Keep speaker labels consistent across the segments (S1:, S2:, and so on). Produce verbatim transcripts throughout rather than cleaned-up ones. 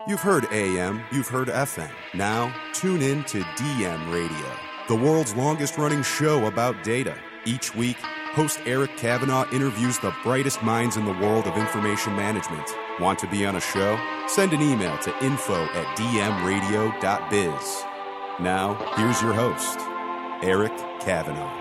S1: You've heard A M, you've heard F M. Now, tune in to D M Radio, the world's longest-running show about data. Each week, host Eric Kavanagh interviews the brightest minds in the world of information management. Want to be on a show? Send an email to info at d m radio dot biz. Now, here's your host, Eric Kavanagh.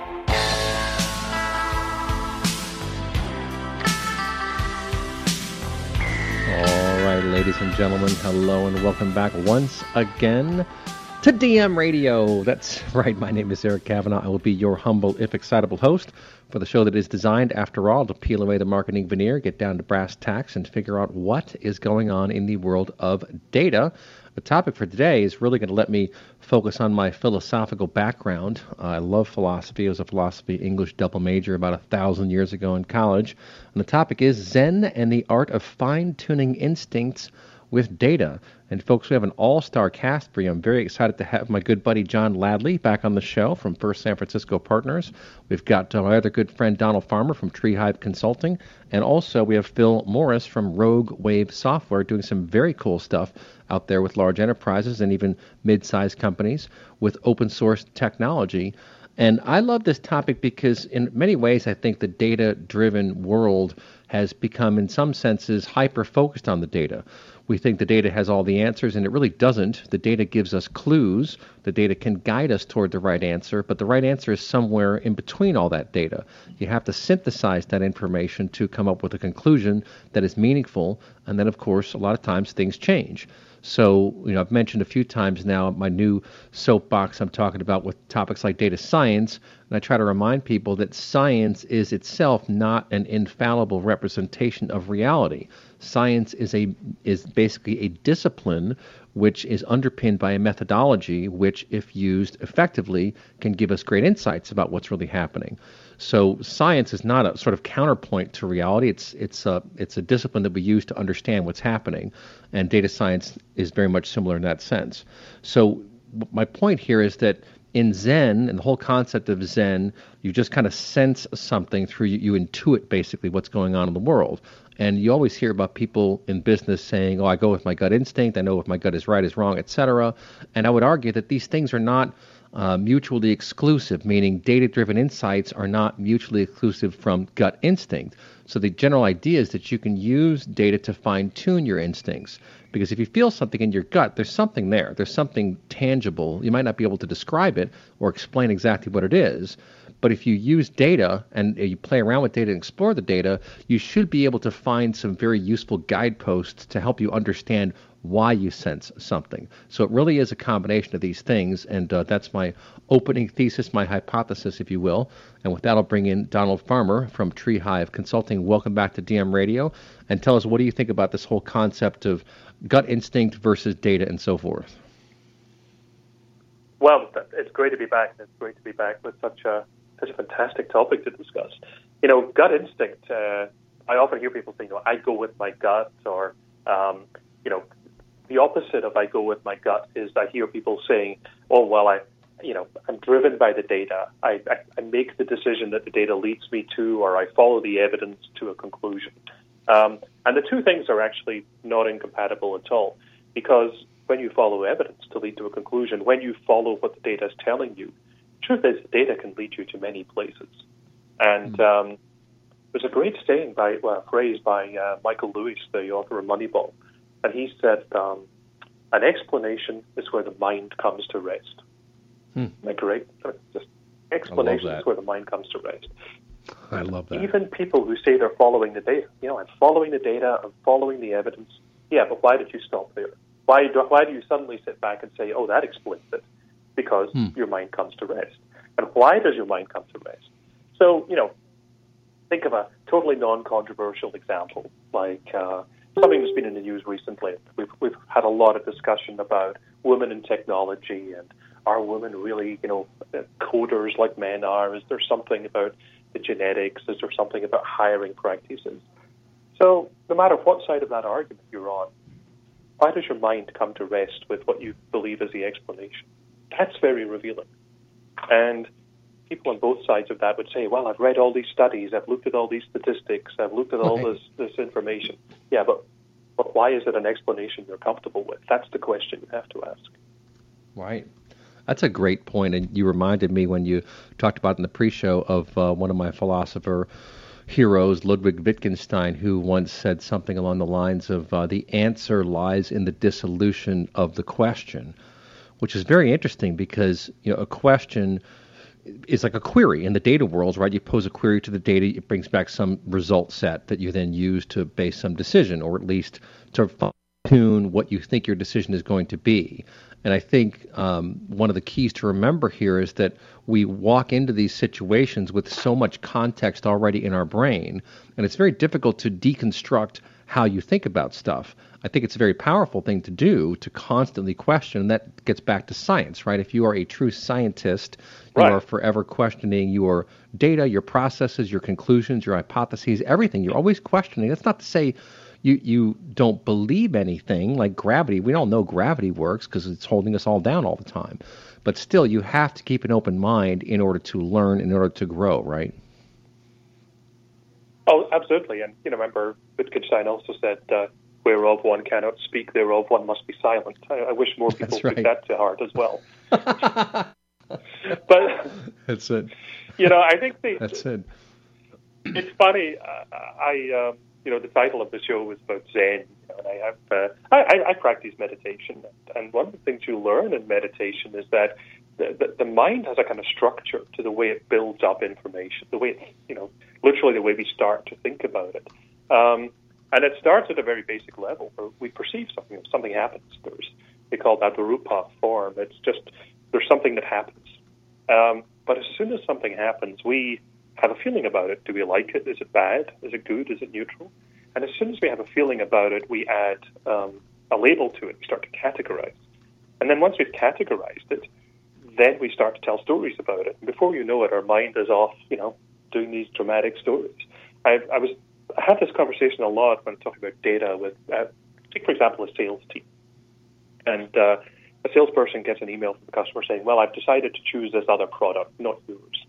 S2: All right, ladies and gentlemen, hello and welcome back once again to D M Radio. That's right, my name is Eric Kavanagh. I will be your humble, if excitable host for the show that is designed, after all, to peel away the marketing veneer, get down to brass tacks, and figure out what is going on in the world of data. The topic for today is really going to let me focus on my philosophical background. Uh, I love philosophy. I was a philosophy English double major about a thousand years ago in college. And the topic is Zen and the art of fine-tuning instincts with data. And folks, we have an all-star cast for you. I'm very excited to have my good buddy John Ladley back on the show from First San Francisco Partners. We've got uh, my other good friend Donald Farmer from Tree Hive Consulting. And also we have Phil Morris from Rogue Wave Software doing some very cool stuff out there with large enterprises and even mid-sized companies with open source technology. And I love this topic because in many ways I think the data-driven world has become in some senses hyper-focused on the data. We think the data has all the answers, and it really doesn't. The data gives us clues. The data can guide us toward the right answer, but the right answer is somewhere in between all that data. You have to synthesize that information to come up with a conclusion that is meaningful, and then, of course, a lot of times things change. So, you know, I've mentioned a few times now my new soapbox I'm talking about with topics like data science, and I try to remind people that science is itself not an infallible representation of reality. Science is a is basically a discipline which is underpinned by a methodology which, if used effectively, can give us great insights about what's really happening. So science is not a sort of counterpoint to reality. It's it's a it's a discipline that we use to understand what's happening, and data science is very much similar in that sense. So my point here is that in Zen, and the whole concept of Zen, you just kind of sense something through you, you intuit basically what's going on in the world. And you always hear about people in business saying, oh, I go with my gut instinct, I know if my gut is right, is wrong, et cetera. And I would argue that these things are not uh, mutually exclusive, meaning data-driven insights are not mutually exclusive from gut instinct. So the general idea is that you can use data to fine-tune your instincts. Because if you feel something in your gut, there's something there. There's something tangible. You might not be able to describe it or explain exactly what it is. But if you use data and you play around with data and explore the data, you should be able to find some very useful guideposts to help you understand why you sense something. So it really is a combination of these things, and uh, that's my opening thesis, my hypothesis, if you will. And with that, I'll bring in Donald Farmer from Tree Hive Consulting. Welcome back to D M Radio, and tell us, what do you think about this whole concept of gut instinct versus data and so forth?
S3: Well, it's great to be back. It's great to be back with such a such a fantastic topic to discuss. You know, gut instinct. Uh, I often hear people say, you know, I go with my gut, or um, you know, the opposite of I go with my gut is I hear people saying, oh, well, I, you know, I'm driven by the data. I, I, I make the decision that the data leads me to, or I follow the evidence to a conclusion. Um, and the two things are actually not incompatible at all, because when you follow evidence to lead to a conclusion, when you follow what the data is telling you, the truth is data can lead you to many places. And um, there's a great saying by, well, a phrase by uh, Michael Lewis, the author of Moneyball, and he said, um, an explanation is where the mind comes to rest. Hmm. Isn't that great? Just explanation is where the mind comes to rest.
S2: I love that.
S3: Even people who say they're following the data, you know, I'm following the data, I'm following the evidence. Yeah, but why did you stop there? Why do, why do you suddenly sit back and say, oh, that explains it? Because hmm. your mind comes to rest. And why does your mind come to rest? So, you know, think of a totally non-controversial example, like uh, something that's been in the news recently. We've, we've had a lot of discussion about women in technology, and are women really, you know, coders like men are? Is there something about the genetics? Is there something about hiring practices? So no matter what side of that argument you're on, why does your mind come to rest with what you believe is the explanation? That's very revealing. And people on both sides of that would say, well, I've read all these studies, I've looked at all these statistics, I've looked at all
S2: okay.
S3: this, this information. Yeah, but but why is it an explanation you're comfortable with? That's the question you have to ask.
S2: Right. That's a great point, and you reminded me when you talked about in the pre-show of uh, one of my philosopher heroes, Ludwig Wittgenstein, who once said something along the lines of uh, the answer lies in the dissolution of the question, which is very interesting because, you know, a question is like a query in the data world, right? You pose a query to the data, it brings back some result set that you then use to base some decision, or at least to fine-tune what you think your decision is going to be. And I think um, one of the keys to remember here is that we walk into these situations with so much context already in our brain, and it's very difficult to deconstruct how you think about stuff. I think it's a very powerful thing to do, to constantly question, and that gets back to science, right? If you are a true scientist, you
S3: right.
S2: are forever questioning your data, your processes, your conclusions, your hypotheses, everything. You're always questioning. That's not to say you, you don't believe anything, like gravity. We all know gravity works because it's holding us all down all the time. But still, you have to keep an open mind in order to learn, in order to grow, right?
S3: Oh, absolutely. And, you know, remember, Wittgenstein also said, uh, whereof one cannot speak, thereof one must be silent. I, I wish more people
S2: That's right.
S3: took that to heart as well. But
S2: that's it.
S3: You know, I think the,
S2: that's it.
S3: It's funny. Uh, I, um, you know, the title of the show was about Zen, you know, and I have, uh, I, I practice meditation, and one of the things you learn in meditation is that the, the, the mind has a kind of structure to the way it builds up information, the way, it, you know, literally the way we start to think about it. Um, and it starts at a very basic level where we perceive something, something happens. There's, we call that the rupa form. It's just, there's something that happens. Um, but as soon as something happens, we have a feeling about it. Do we like it? Is it bad? Is it good? Is it neutral? And as soon as we have a feeling about it, we add um, a label to it. We start to categorize. And then once we've categorized it, then we start to tell stories about it. And before you know it, our mind is off, you know, doing these dramatic stories. I, I was I had this conversation a lot when talking about data with, uh, take for example, a sales team. And uh, a salesperson gets an email from the customer saying, well, I've decided to choose this other product, not yours.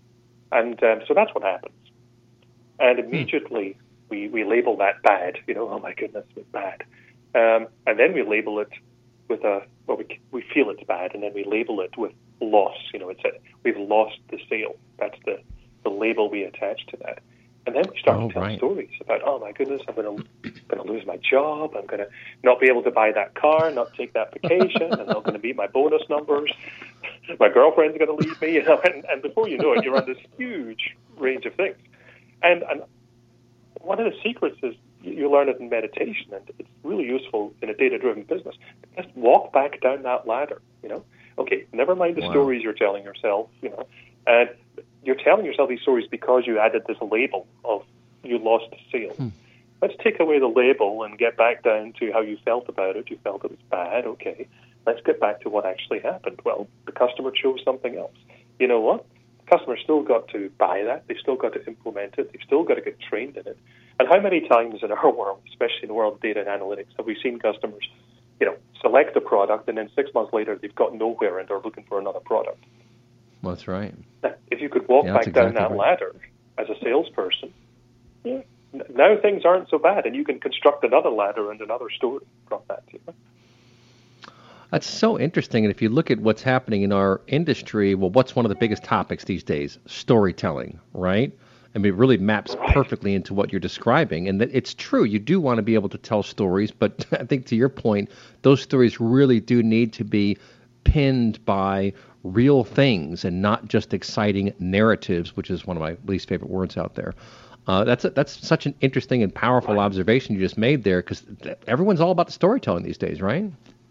S3: And um, so that's what happens. And immediately we, we label that bad, you know, oh my goodness, it's bad. Um, and then we label it with a, well, we, we feel it's bad, and then we label it with loss. You know, it's a, we've lost the sale. That's the, the label we attach to that. And then we start
S2: oh,
S3: to tell
S2: right.
S3: stories about, oh my goodness, I'm going to going to lose my job. I'm going to not be able to buy that car, not take that vacation. I'm not going to meet my bonus numbers. My girlfriend's going to leave me. You know, and, and before you know it, you're on this huge range of things. And, and one of the secrets is you learn it in meditation, and it's really useful in a data-driven business. Just walk back down that ladder. You know, okay, never mind the
S2: wow.
S3: stories you're telling yourself. You know, and you're telling yourself these stories because you added this label of you lost the sale. Hmm. Let's take away the label and get back down to how you felt about it. You felt it was bad. Okay, let's get back to what actually happened. Well, the customer chose something else. You know what? The customer still got to buy that. They've still got to implement it. They've still got to get trained in it. And how many times in our world, especially in the world of data and analytics, have we seen customers, you know, select a product and then six months later they've got nowhere and they're looking for another product?
S2: Well, that's right.
S3: Now, if you could walk
S2: yeah,
S3: back
S2: exactly
S3: down that
S2: right.
S3: ladder as a salesperson, yeah, now things aren't so bad, and you can construct another ladder and another story from that. You know?
S2: That's so interesting. And if you look at what's happening in our industry, well, what's one of the biggest topics these days? Storytelling, right? I mean, it really maps
S3: right.
S2: perfectly into what you're describing. And that it's true. You do want to be able to tell stories. But I think to your point, those stories really do need to be pinned by real things and not just exciting narratives, which is one of my least favorite words out there. Uh, that's a, that's such an interesting and powerful right. observation you just made there, because everyone's all about the storytelling these days, right?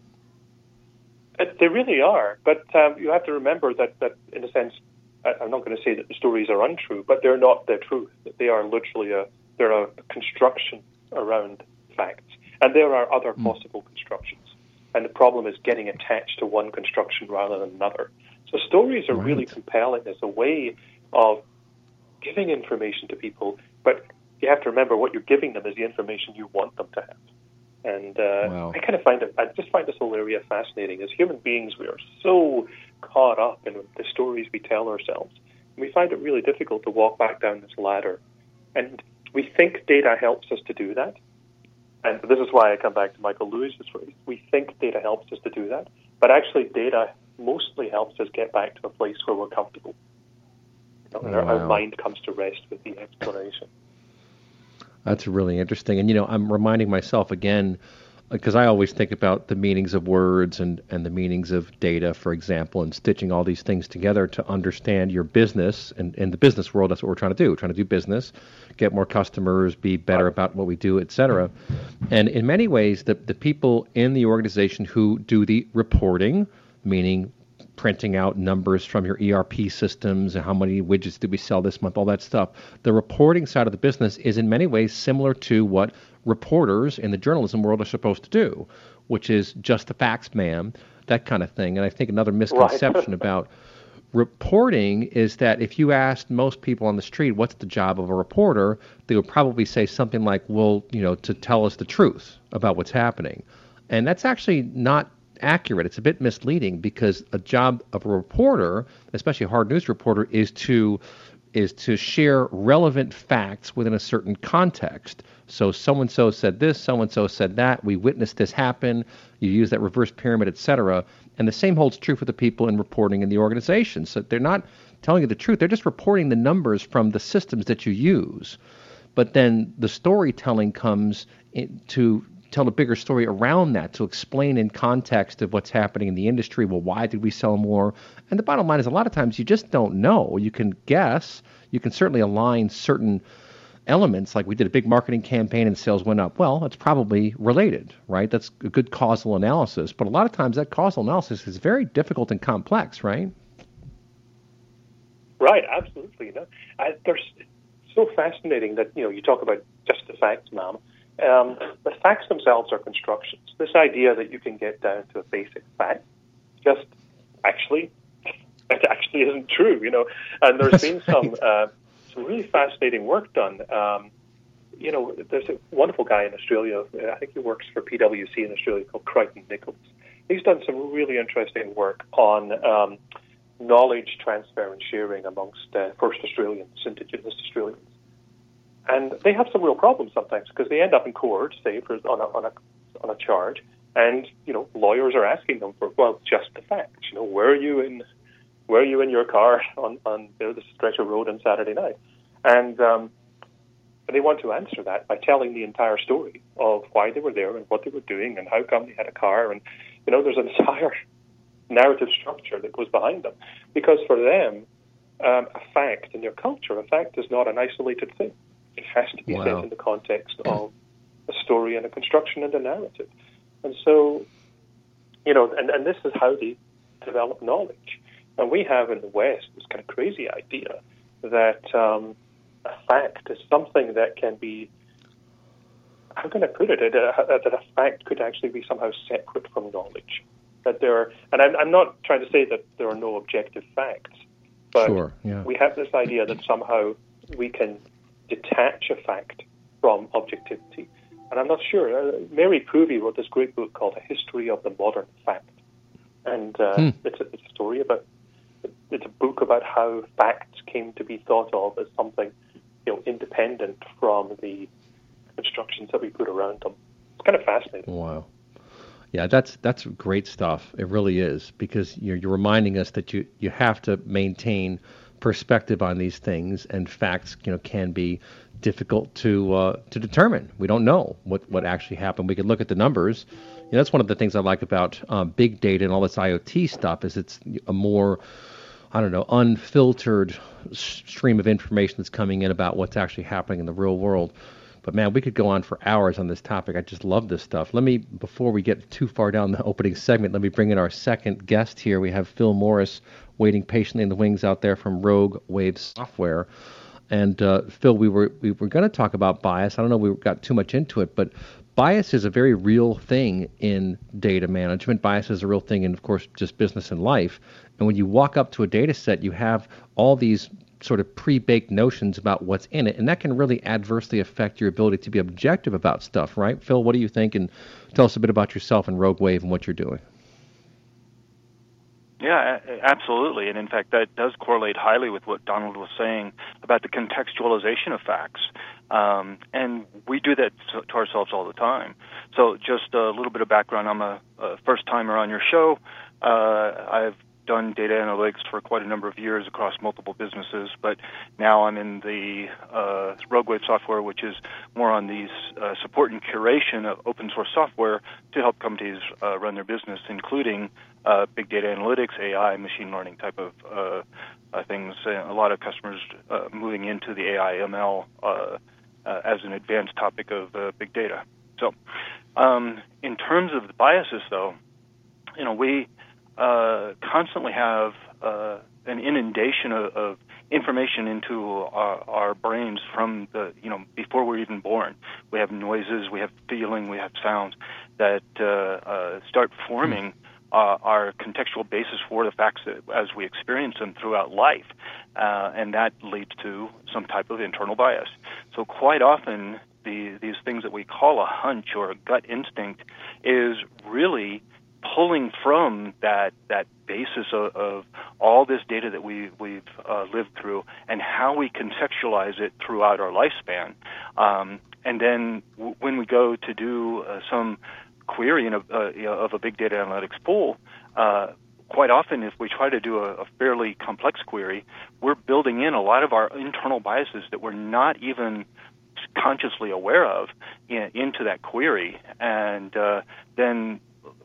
S3: They really are. But um, you have to remember that, that, in a sense, I'm not going to say that the stories are untrue, but they're not the truth. They are literally a they're a construction around facts, and there are other mm. possible constructions. And the problem is getting attached to one construction rather than another. So stories are right. really compelling as a way of giving information to people, but you have to remember what you're giving them is the information you want them to have. And uh,
S2: wow.
S3: I kind of find it, I just find this whole area fascinating. As human beings, we are so caught up in the stories we tell ourselves. And we find it really difficult to walk back down this ladder. And we think data helps us to do that. And this is why I come back to Michael Lewis's phrase. We think data helps us to do that, but actually data mostly helps us get back to a place where we're comfortable. You know, and our,
S2: Wow.
S3: our mind comes to rest with the exploration.
S2: That's really interesting. And, you know, I'm reminding myself again, because I always think about the meanings of words and, and the meanings of data, for example, and stitching all these things together to understand your business. And in the business world, that's what we're trying to do. We're trying to do business, get more customers, be better about what we do, et cetera. And in many ways, the, the people in the organization who do the reporting, meaning printing out numbers from your E R P systems and how many widgets did we sell this month, all that stuff. The reporting side of the business is in many ways similar to what reporters in the journalism world are supposed to do, which is just the facts, ma'am, that kind of thing. And I think another misconception
S3: Right.
S2: about reporting is that if you asked most people on the street what's the job of a reporter, they would probably say something like, well, you know, to tell us the truth about what's happening. And that's actually not accurate. It's a bit misleading because a job of a reporter, especially a hard news reporter, is to is to share relevant facts within a certain context. So so-and-so said this, so-and-so said that, we witnessed this happen, you use that reverse pyramid, et cetera. And the same holds true for the people in reporting in the organization. So they're not telling you the truth, they're just reporting the numbers from the systems that you use. But then the storytelling comes in to tell a bigger story around that, to explain in context of what's happening in the industry. Well, why did we sell more? And the bottom line is a lot of times you just don't know. You can guess. You can certainly align certain elements, like we did a big marketing campaign and sales went up. Well, that's probably related, right? That's a good causal analysis. But a lot of times that causal analysis is very difficult and complex, right?
S3: Right, absolutely. You know, I, they're so fascinating that, you know, you talk about just the facts, ma'am. Um, the facts themselves are constructions. This idea that you can get down to a basic fact just actually it actually isn't true, you know. And there's been some uh, some really fascinating work done. Um, you know, there's a wonderful guy in Australia. I think he works for P W C in Australia called Crichton Nichols. He's done some really interesting work on um, knowledge transfer and sharing amongst uh, First Australians, Indigenous Australians. And they have some real problems sometimes because they end up in court, say, for, on a on a on a charge, and you know lawyers are asking them for well, just the facts. You know, were you in were you in your car on on you know, the stretch of road on Saturday night? And um, and they want to answer that by telling the entire story of why they were there and what they were doing and how come they had a car. And you know, there's an entire narrative structure that goes behind them because for them, um, a fact in their culture, a fact is not an isolated thing. It has to be
S2: Wow.
S3: set in the context of a story and a construction and a narrative. And so, you know, and, and this is how they develop knowledge. And we have in the West this kind of crazy idea that um, a fact is something that can be, how can I put it, that a, that a fact could actually be somehow separate from knowledge. That there are, and I'm, I'm not trying to say that there are no objective facts, but
S2: Sure, yeah.
S3: we have this idea that somehow we can detach a fact from objectivity. And I'm not sure. Uh, Mary Poovey wrote this great book called A History of the Modern Fact. And uh,
S2: Hmm.
S3: it's, a, it's a story about, it's a book about how facts came to be thought of as something, you know, independent from the constructions that we put around them. It's kind of fascinating.
S2: Wow. Yeah, that's that's great stuff. It really is, because you're, you're reminding us that you, you have to maintain perspective on these things, and facts, you know, can be difficult to uh, to determine. We don't know what, what actually happened. We can look at the numbers. You know, that's one of the things I like about um, big data and all this I O T stuff is it's a more, I don't know, unfiltered stream of information that's coming in about what's actually happening in the real world. But man, we could go on for hours on this topic. I just love this stuff. Let me, before we get too far down the opening segment, let me bring in our second guest here. We have Phil Morris waiting patiently in the wings out there from Rogue Wave Software. And uh, Phil, we were we were going to talk about bias. I don't know if we got too much into it, but bias is a very real thing in data management. Bias is a real thing in, of course, just business and life. And when you walk up to a data set, you have all these sort of pre-baked notions about what's in it, and that can really adversely affect your ability to be objective about stuff, right? Phil, what do you think? And tell us a bit about yourself and Rogue Wave and what you're doing.
S4: Yeah, absolutely. And in fact, that does correlate highly with what Donald was saying about the contextualization of facts. Um, and we do that to ourselves all the time. So just a little bit of background. I'm a, a first-timer on your show. Uh, I've done data analytics for quite a number of years across multiple businesses, but now I'm in the uh, RogueWave software, which is more on the uh, support and curation of open-source software to help companies uh, run their business, including uh, big data analytics, A I, machine learning type of uh, uh, things. A lot of customers uh, moving into the A I M L uh, uh, as an advanced topic of uh, big data. So um, in terms of the biases, though, you know, we uh, constantly have uh, an inundation of, of information into our, our brains from the, you know, before we're even born. We have noises, we have feeling, we have sounds that uh, uh, start forming uh, our contextual basis for the facts that, as we experience them throughout life, uh, and that leads to some type of internal bias. So quite often, the, these things that we call a hunch or a gut instinct is really pulling from that that basis of, of all this data that we, we've uh, lived through and how we contextualize it throughout our lifespan. Um, and then w- when we go to do uh, some query in a, uh, you know, of a big data analytics pool, uh, quite often if we try to do a, a fairly complex query, we're building in a lot of our internal biases that we're not even consciously aware of in, into that query. And uh, then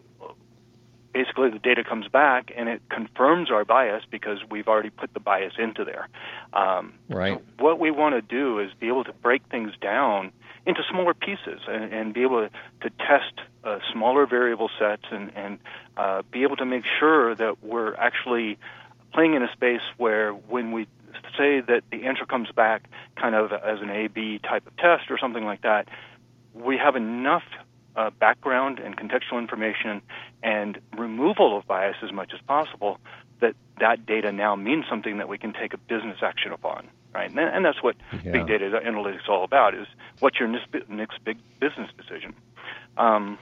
S4: basically the data comes back and it confirms our bias because we've already put the bias into there. Um,
S2: right.
S4: So what we want to do is be able to break things down into smaller pieces and, and be able to, to test uh, smaller variable sets and, and uh, be able to make sure that we're actually playing in a space where when we say that the answer comes back kind of as an A B type of test or something like that, we have enough uh, background and contextual information and removal of bias as much as possible that that data now means something that we can take a business action upon, right? And, and that's what
S2: yeah.
S4: big data analytics is all about, is what's your next big business decision. Um,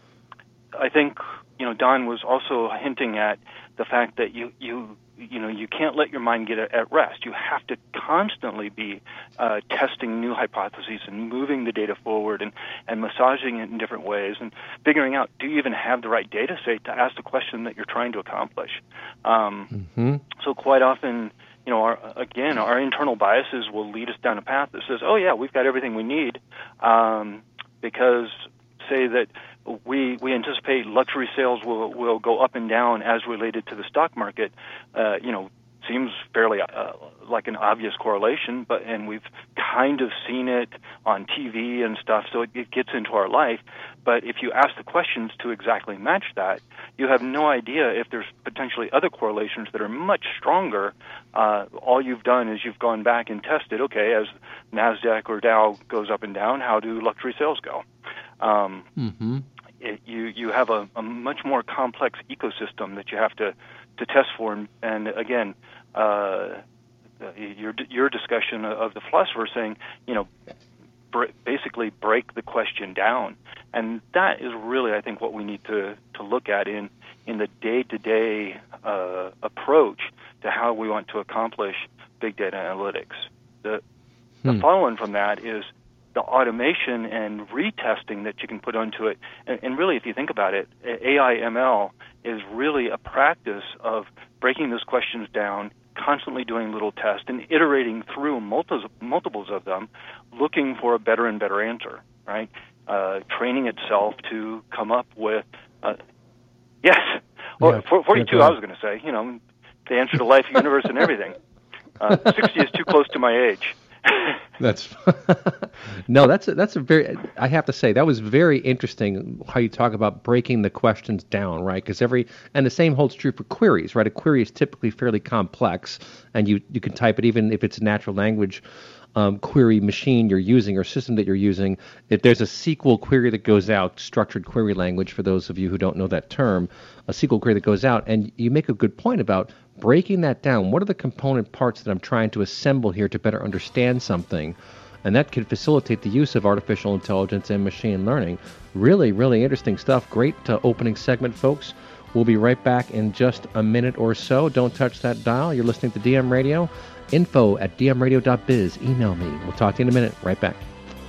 S4: I think, you know, Don was also hinting at the fact that you, you you know, you can't let your mind get at rest. You have to constantly be uh, testing new hypotheses and moving the data forward and, and massaging it in different ways and figuring out, do you even have the right data set to ask the question that you're trying to accomplish? Um,
S2: mm-hmm.
S4: So quite often, you know, our, again, our internal biases will lead us down a path that says, oh, yeah, we've got everything we need um, because, say that we we anticipate luxury sales will will go up and down as related to the stock market. Uh, you know, seems fairly uh, like an obvious correlation, but and we've kind of seen it on T V and stuff, so it, it gets into our life. But if you ask the questions to exactly match that, you have no idea if there's potentially other correlations that are much stronger. Uh, all you've done is you've gone back and tested, okay, as NASDAQ or Dow goes up and down, how do luxury sales go? Um,
S2: mm-hmm.
S4: it, you you have a, a much more complex ecosystem that you have to, to test for. And, and again, uh, your your discussion of the philosopher saying, you know, br- basically break the question down. And that is really, I think, what we need to, to look at in, in the day-to-day uh, approach to how we want to accomplish big data analytics. The, the
S2: hmm.
S4: follow-on from that is the automation and retesting that you can put onto it. And, and really, if you think about it, A I M L is really a practice of breaking those questions down, constantly doing little tests, and iterating through multiples, multiples of them, looking for a better and better answer, right? Uh, training itself to come up with, uh, yes, well,
S2: yeah,
S4: forty-two,
S2: yeah,
S4: I was going to say, you know, the answer to life, universe, and everything. Uh, sixty is too close to my age.
S2: That's no, that's a, that's a very. I have to say that was very interesting how you talk about breaking the questions down, right? Because every and the same holds true for queries, right? A query is typically fairly complex, and you you can type it even if it's a natural language um, query machine you're using or system that you're using. If there's a S Q L query that goes out, structured query language for those of you who don't know that term, a S Q L query that goes out, and you make a good point about breaking that down. What are the component parts that I'm trying to assemble here to better understand something? And that can facilitate the use of artificial intelligence and machine learning. Really, really interesting stuff. Great uh, opening segment, folks. We'll be right back in just a minute or so. Don't touch that dial. You're listening to D M Radio, Info at d m radio dot biz. Email me. We'll talk to you in a minute. Right back.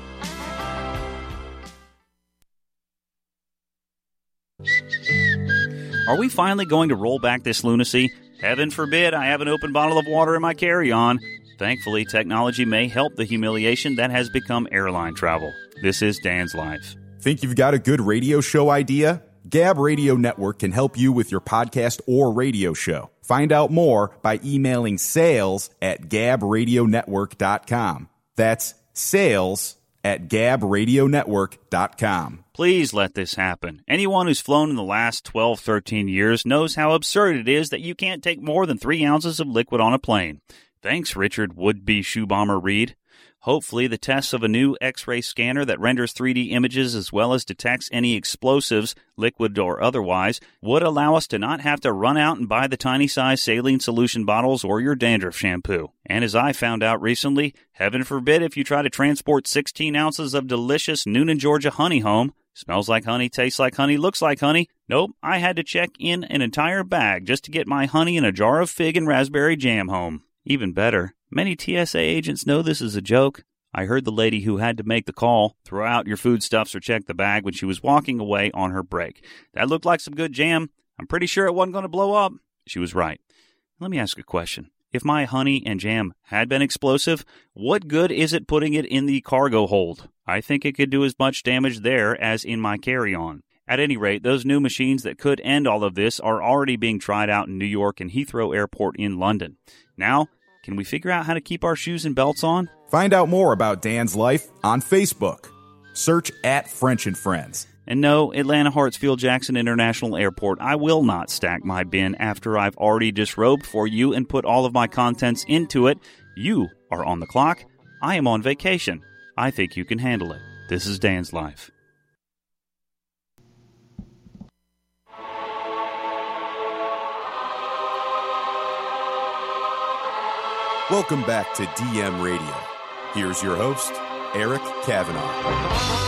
S5: Are we finally going to roll back this lunacy? Heaven forbid I have an open bottle of water in my carry-on. Thankfully, technology may help the humiliation that has become airline travel. This is Dan's Life.
S1: Think you've got a good radio show idea? Gab Radio Network can help you with your podcast or radio show. Find out more by emailing sales at gab radio network dot com. That's sales at gab radio network dot com.
S5: Please let this happen. Anyone who's flown in the last twelve, thirteen years knows how absurd it is that you can't take more than three ounces of liquid on a plane. Thanks, Richard would-be shoe bomber Reed. Hopefully, the tests of a new X-ray scanner that renders three D images as well as detects any explosives, liquid or otherwise, would allow us to not have to run out and buy the tiny-size saline solution bottles or your dandruff shampoo. And as I found out recently, heaven forbid if you try to transport sixteen ounces of delicious Noonan, Georgia honey home. Smells like honey, tastes like honey, looks like honey. Nope, I had to check in an entire bag just to get my honey in a jar of fig and raspberry jam home. Even better, many T S A agents know this is a joke. I heard the lady who had to make the call throw out your foodstuffs or check the bag when she was walking away on her break. That looked like some good jam. I'm pretty sure it wasn't going to blow up. She was right. Let me ask a question. If my honey and jam had been explosive, what good is it putting it in the cargo hold? I think it could do as much damage there as in my carry-on. At any rate, those new machines that could end all of this are already being tried out in New York and Heathrow Airport in London. Now, can we figure out how to keep our shoes and belts on?
S1: Find out more about Dan's life on Facebook. Search at French and Friends.
S5: And no, Atlanta Hartsfield-Jackson International Airport, I will not stack my bin after I've already disrobed for you and put all of my contents into it. You are on the clock. I am on vacation. I think you can handle it. This is Dan's Life.
S1: Welcome back to D M Radio. Here's your host, Eric Kavanaugh.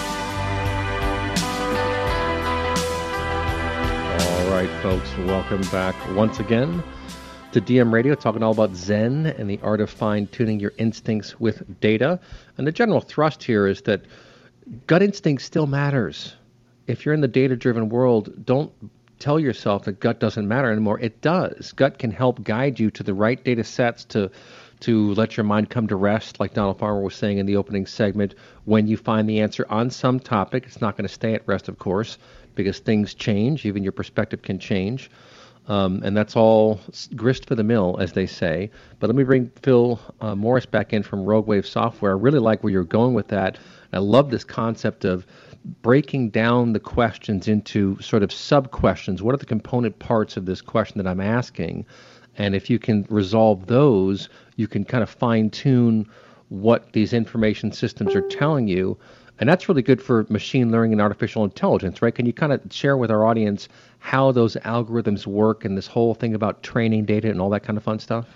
S2: All right, folks, welcome back once again to D M Radio, talking all about Zen and the art of fine-tuning your instincts with data. And the general thrust here is that gut instinct still matters. If you're in the data-driven world, don't tell yourself that gut doesn't matter anymore. It does. Gut can help guide you to the right data sets to to let your mind come to rest, like Donald Farmer was saying in the opening segment. When you find the answer on some topic, it's not going to stay at rest, of course, because things change. Even your perspective can change. Um, and that's all grist for the mill, as they say. But let me bring Phil uh, Morris back in from Rogue Wave Software. I really like where you're going with that. I love this concept of breaking down the questions into sort of sub-questions. What are the component parts of this question that I'm asking? And if you can resolve those, you can kind of fine-tune what these information systems are telling you. And that's really good for machine learning and artificial intelligence, right? Can you kind of share with our audience how those algorithms work and this whole thing about training data and all that kind of fun stuff?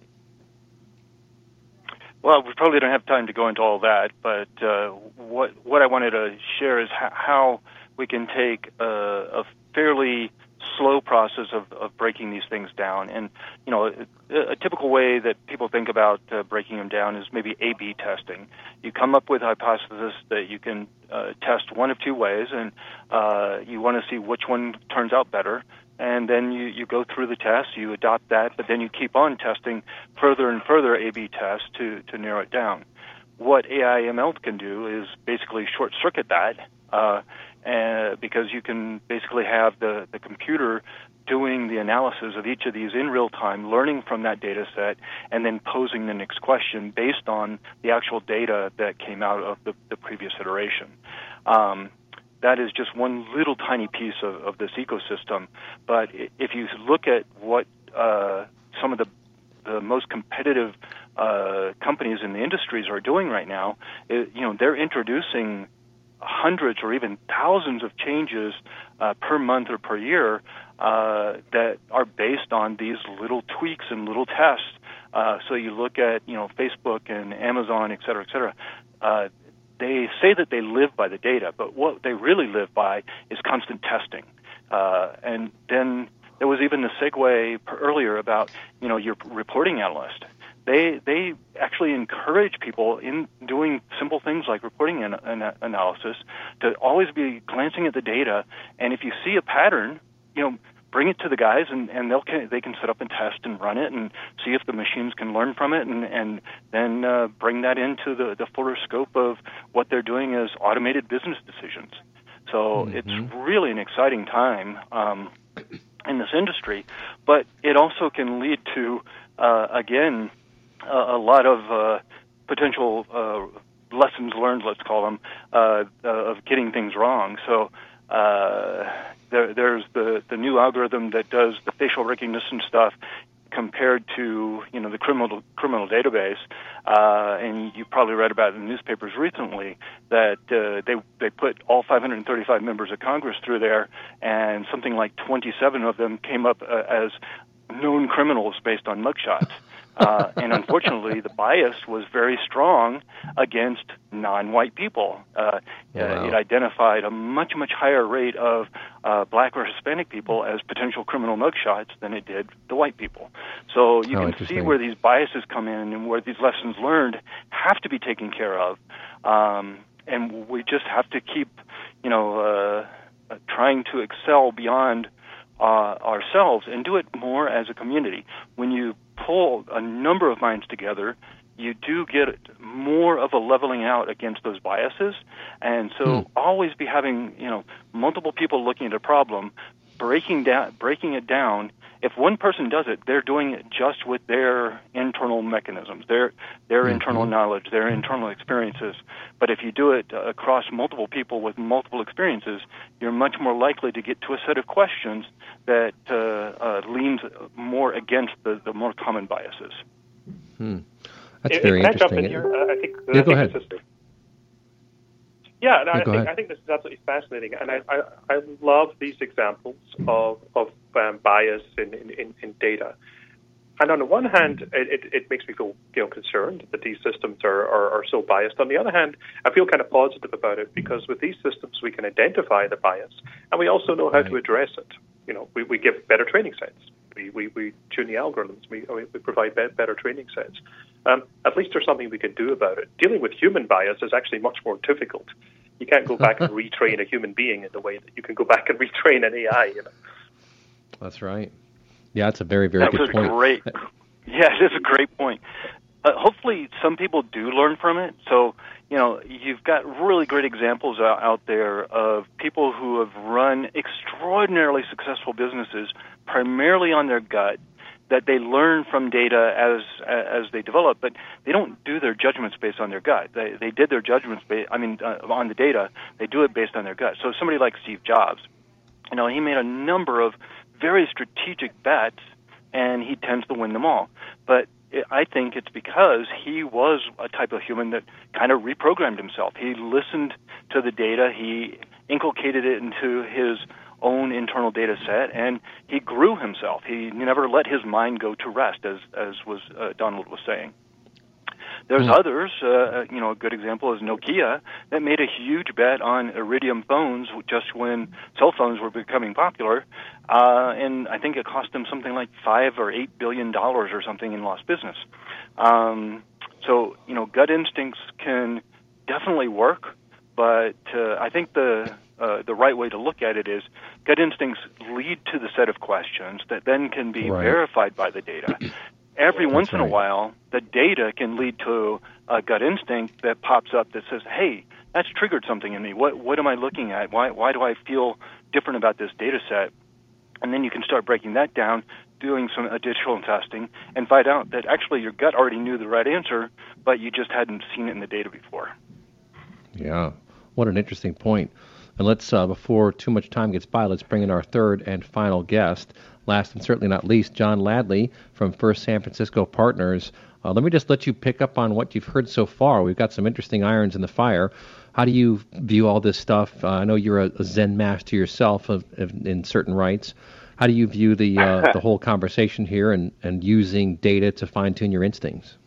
S4: Well, we probably don't have time to go into all that, but uh, what what I wanted to share is ha- how we can take a, a fairly slow process of, of breaking these things down. And, you know, a, a typical way that people think about uh, breaking them down is maybe A B testing. You come up with a hypothesis that you can uh, test one of two ways, and uh, you want to see which one turns out better. And then you, you go through the test, you adopt that, but then you keep on testing further and further A B tests to, to narrow it down. What A I M L can do is basically short-circuit that, uh, and because you can basically have the, the computer doing the analysis of each of these in real time, learning from that data set, and then posing the next question based on the actual data that came out of the, the previous iteration. Um, That is just one little tiny piece of, of this ecosystem. But if you look at what uh, some of the, the most competitive uh, companies in the industries are doing right now, it, you know, they're introducing hundreds or even thousands of changes uh, per month or per year uh, that are based on these little tweaks and little tests. Uh, so you look at, you know, Facebook and Amazon, et cetera, et cetera. Uh, They say that they live by the data, but what they really live by is constant testing. Uh, and then there was even the segue earlier about, you know, your reporting analyst. they they actually encourage people in doing simple things like reporting an, an analysis to always be glancing at the data, and if you see a pattern, you know, bring it to the guys, and, and they'll can, they can set up and test and run it and see if the machines can learn from it, and, and then uh, bring that into the, the fuller scope of what they're doing as automated business decisions. So mm-hmm. it's really an exciting time um, in this industry, but it also can lead to, uh, again, a, a lot of uh, potential uh, lessons learned, let's call them, uh, uh, of getting things wrong. So uh, there, there's the, the new algorithm that does the facial recognition stuff compared to, you know, the criminal criminal database, uh, and you probably read about it in the newspapers recently that uh, they they put all five hundred thirty-five members of Congress through there, and something like twenty-seven of them came up uh, as known criminals based on mugshots. Uh, and unfortunately, the bias was very strong against non-white people. Uh, wow. It identified a much, much higher rate of uh, black or Hispanic people as potential criminal mugshots than it did the white people. So you
S2: oh,
S4: can see where these biases come in and where these lessons learned have to be taken care of. Um, and we just have to keep, you know, uh, trying to excel beyond Uh, ourselves and do it more as a community. When you pull a number of minds together, you do get more of a leveling out against those biases. And so hmm. always be having, you know, multiple people looking at a problem, breaking down, breaking it down. If one person does it, they're doing it just with their internal mechanisms, their their mm-hmm. internal knowledge, their internal experiences. But if you do it uh, across multiple people with multiple experiences, you're much more likely to get to a set of questions that uh, uh, leans more against the, the more common biases.
S2: Hmm. That's
S3: it,
S2: very
S3: can
S2: interesting.
S3: I jump in here? Uh, I think,
S2: yeah,
S3: I
S2: go
S3: think
S2: ahead.
S3: This is, yeah, no,
S2: yeah
S3: I
S2: go
S3: think
S2: ahead.
S3: I think this is absolutely fascinating, and I I, I love these examples of of um, bias in, in, in data. And on the one hand, it, it, it makes me feel, you know, concerned that these systems are, are, are so biased. On the other hand, I feel kind of positive about it because with these systems we can identify the bias, and we also know how
S2: right.
S3: to address it. You know, we, we give better training sets. We, we, we tune the algorithms. We, we provide better training sets. Um, at least there's something we can do about it. Dealing with human bias is actually much more difficult. You can't go back and retrain a human being in the way that you can go back and retrain an A I. You know.
S2: That's right. Yeah, that's a very, very
S4: That's
S2: good point.
S4: Great. Yeah, it is a great point. Uh, hopefully some people do learn from it. So, you know, you've got really great examples out, out there of people who have run extraordinarily successful businesses primarily on their gut, that they learn from data as as they develop, but they don't do their judgments based on their gut. They they did their judgments, ba- I mean, uh, on the data. They do it based on their gut. So somebody like Steve Jobs, you know, he made a number of very strategic bets, and he tends to win them all. But it, I think it's because he was a type of human that kind of reprogrammed himself. He listened to the data, he inculcated it into his own internal data set, and he grew himself. He never let his mind go to rest, as as was uh, Donald was saying. There's mm. others, uh, you know, a good example is Nokia, that made a huge bet on Iridium phones just when cell phones were becoming popular, uh, and I think it cost them something like five or eight billion dollars or something in lost business. Um, so, you know, gut instincts can definitely work, but uh, I think the uh, the right way to look at it is gut instincts lead to the set of questions that then can be
S2: right.
S4: verified by the data. Every
S2: That's
S4: once in
S2: right.
S4: a while, the data can lead to a gut instinct that pops up that says, hey, that's triggered something in me. What what am I looking at? Why why do I feel different about this data set? And then you can start breaking that down, doing some additional testing, and find out that actually your gut already knew the right answer, but you just hadn't seen it in the data before.
S2: Yeah, what an interesting point. And let's, uh, before too much time gets by, let's bring in our third and final guest. Last and certainly not least, John Ladley from First San Francisco Partners. Uh, let me just let you pick up on what you've heard so far. We've got some interesting irons in the fire. How do you view all this stuff? Uh, I know you're a, a Zen master yourself of, of, in certain rights. How do you view the uh, the whole conversation here and, and using data to fine-tune your instincts?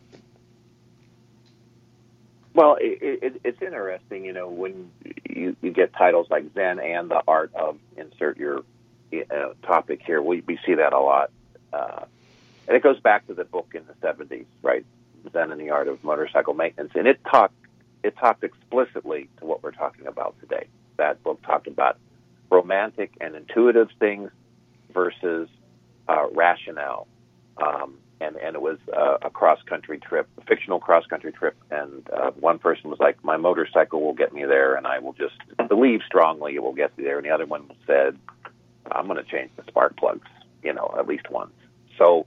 S6: Well, it, it, it's interesting, you know, when you, you get titles like Zen and the art of insert your uh, topic here. We, we see that a lot uh, and it goes back to the book in the seventies, right? Zen and the Art of Motorcycle Maintenance, and it talked it talked explicitly to what we're talking about today. That book talked about romantic and intuitive things versus uh, rationale. Um, and, and it was uh, a cross-country trip, a fictional cross-country trip, and uh, one person was like, my motorcycle will get me there, and I will just believe strongly it will get me there. And the other one said, I'm going to change the spark plugs, you know, at least once. So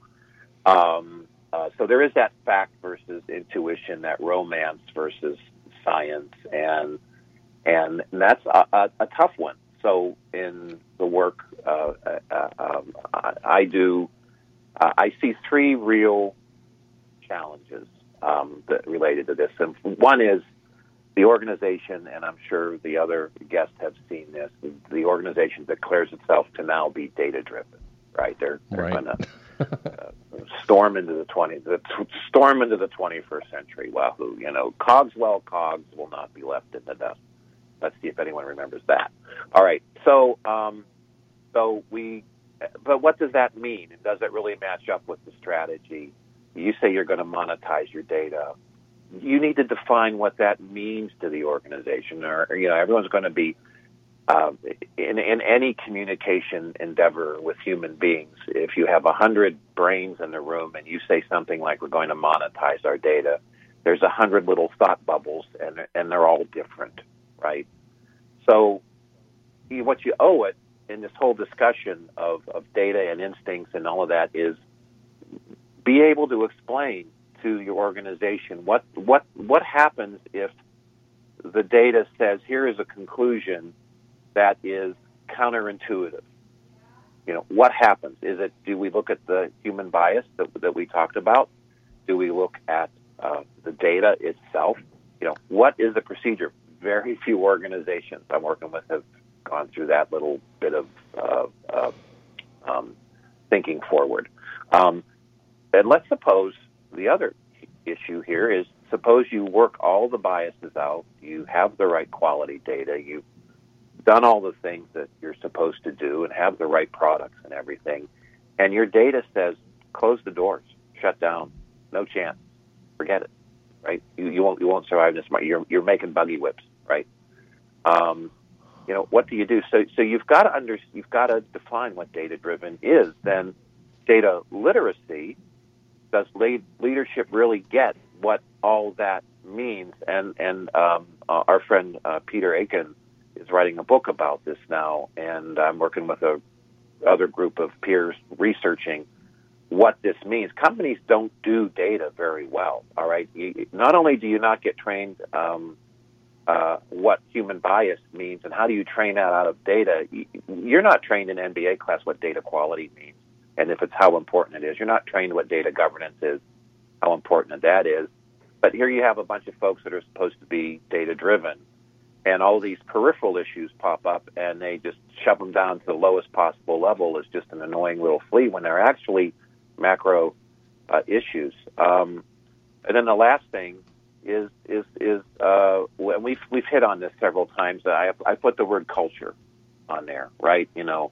S6: um, uh, so there is that fact versus intuition, that romance versus science, and and that's a, a, a tough one. So in the work uh, uh, um, I, I do, uh, I see three real challenges um, that related to this. And one is the organization, and I'm sure the other guests have seen this, the organization declares itself to now be data-driven, right? They're, they're
S2: right.
S6: going to uh, storm into the twenty, the, storm into the twenty-first century. Wahoo! You know, Cogswell cogs will not be left in the dust. Let's see if anyone remembers that. All right. So, um, so we, but what does that mean? And does it really match up with the strategy? You say you're going to monetize your data. You need to define what that means to the organization, or, or you know, everyone's going to be uh, in in any communication endeavor with human beings. If you have a hundred brains in the room and you say something like, "We're going to monetize our data," there's a hundred little thought bubbles, and and they're all different, right? So, you, what you owe it in this whole discussion of of data and instincts and all of that is be able to explain to your organization what what what happens if the data says here is a conclusion that is counterintuitive. You know, what happens? Is it, do we look at the human bias that, that we talked about? Do we look at uh, the data itself? You know, what is the procedure? Very few organizations I'm working with have gone through that little bit of uh, uh, um, thinking forward. Um, and let's suppose the other issue here is, suppose you work all the biases out, you have the right quality data, you've done all the things that you're supposed to do and have the right products and everything, and your data says, close the doors, shut down, no chance, forget it, right? You, you won't you won't survive this. You're you're making buggy whips, right? Um, you know, what do you do? So so you've got to under you've got to define what data driven is. Then data literacy. Does lead, leadership really get what all that means? And and um, uh, our friend uh, Peter Aiken is writing a book about this now, and I'm working with a other group of peers researching what this means. Companies don't do data very well. All right, you, not only do you not get trained um, uh, what human bias means, and how do you train that out of data? You're not trained in N B A class what data quality means. And if it's how important it is. You're not trained what data governance is, how important that is. But here you have a bunch of folks that are supposed to be data-driven, and all these peripheral issues pop up, and they just shove them down to the lowest possible level as just an annoying little flea when they're actually macro uh, issues. Um, and then the last thing is, is, is uh, and we've, we've hit on this several times. I, I put the word culture on there, right? You know,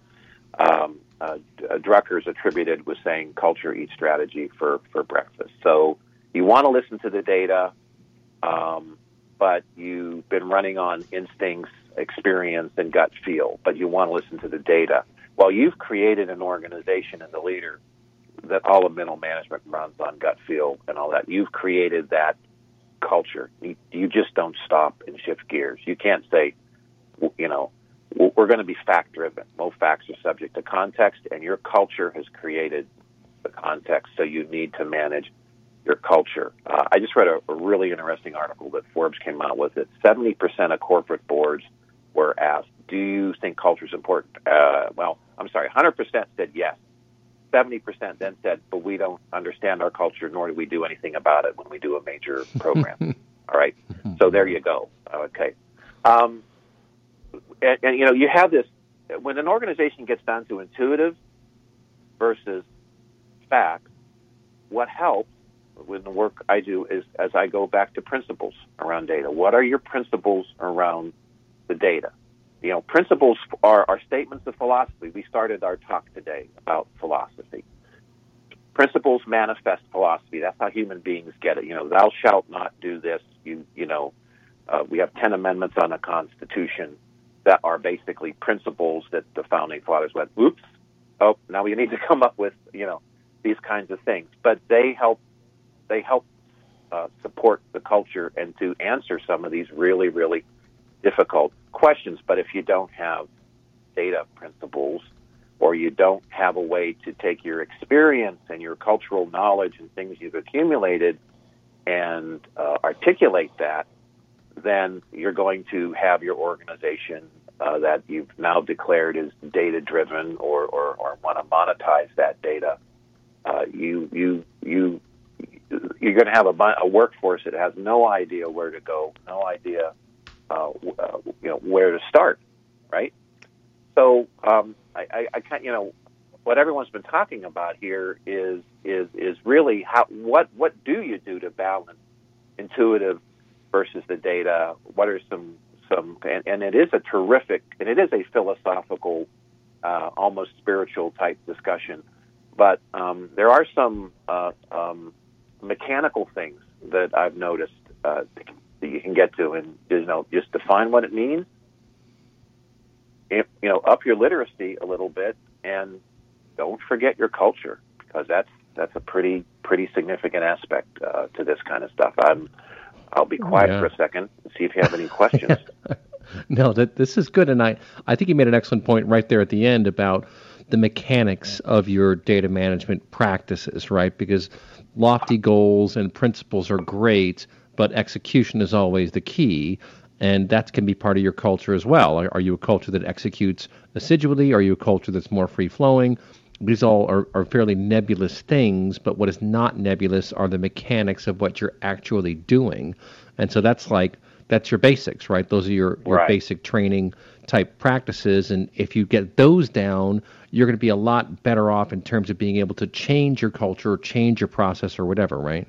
S6: um, Uh, Drucker's attributed with saying culture eats strategy for, for breakfast. So you want to listen to the data, um, but you've been running on instincts, experience, and gut feel, but you want to listen to the data. Well, you've created an organization and the leader that all of middle management runs on gut feel and all that. You've created that culture. You, you just don't stop and shift gears. You can't say, you know, we're going to be fact-driven. Most facts are subject to context, and your culture has created the context, so you need to manage your culture. Uh, I just read a, a really interesting article that Forbes came out with. It seventy percent of corporate boards were asked, do you think culture is important? Uh, well, I'm sorry, one hundred percent said yes. seventy percent then said, but we don't understand our culture, nor do we do anything about it when we do a major program. All right? So there you go. Okay. Um, And, and, you know, you have this, when an organization gets down to intuitive versus facts, what helps with the work I do is as I go back to principles around data. What are your principles around the data? You know, principles are, are statements of philosophy. We started our talk today about philosophy. principles manifest philosophy. That's how human beings get it. You know, thou shalt not do this. You, you know, uh, we have ten amendments on the Constitution that are basically principles that the founding fathers went, oops, oh, now we need to come up with, you know, these kinds of things. But they help, they help uh, support the culture and to answer some of these really, really difficult questions. But if you don't have data principles, or you don't have a way to take your experience and your cultural knowledge and things you've accumulated and uh, articulate that, then you're going to have your organization uh, that you've now declared is data-driven or, or, or want to monetize that data. Uh, you you you you're going to have a, a workforce that has no idea where to go, no idea uh, uh, you know where to start, right? So um, I, I, I can't, you know, what everyone's been talking about here is is is really how what what do you do to balance intuitive versus the data? What are some some and, and it is a terrific and it is a philosophical, uh, almost spiritual type discussion. But um, there are some uh, um, mechanical things that I've noticed uh, that you can get to, and you know, just define what it means. If, you know, up your literacy a little bit, and don't forget your culture, because that's that's a pretty pretty significant aspect uh, to this kind of stuff. I'm I'll be quiet yeah. for a second and see if you have any questions.
S2: No, that this is good, and I I think you made an excellent point right there at the end about the mechanics of your data management practices, right? Because lofty goals and principles are great, but execution is always the key, and that can be part of your culture as well. Are, are you a culture that executes assidually? Are you a culture that's more free-flowing? These all are, are fairly nebulous things, but what is not nebulous are the mechanics of what you're actually doing. And so that's like, that's your basics, right? Those are your, your
S6: right.
S2: basic training type practices. And if you get those down, you're going to be a lot better off in terms of being able to change your culture, change your process or whatever, right?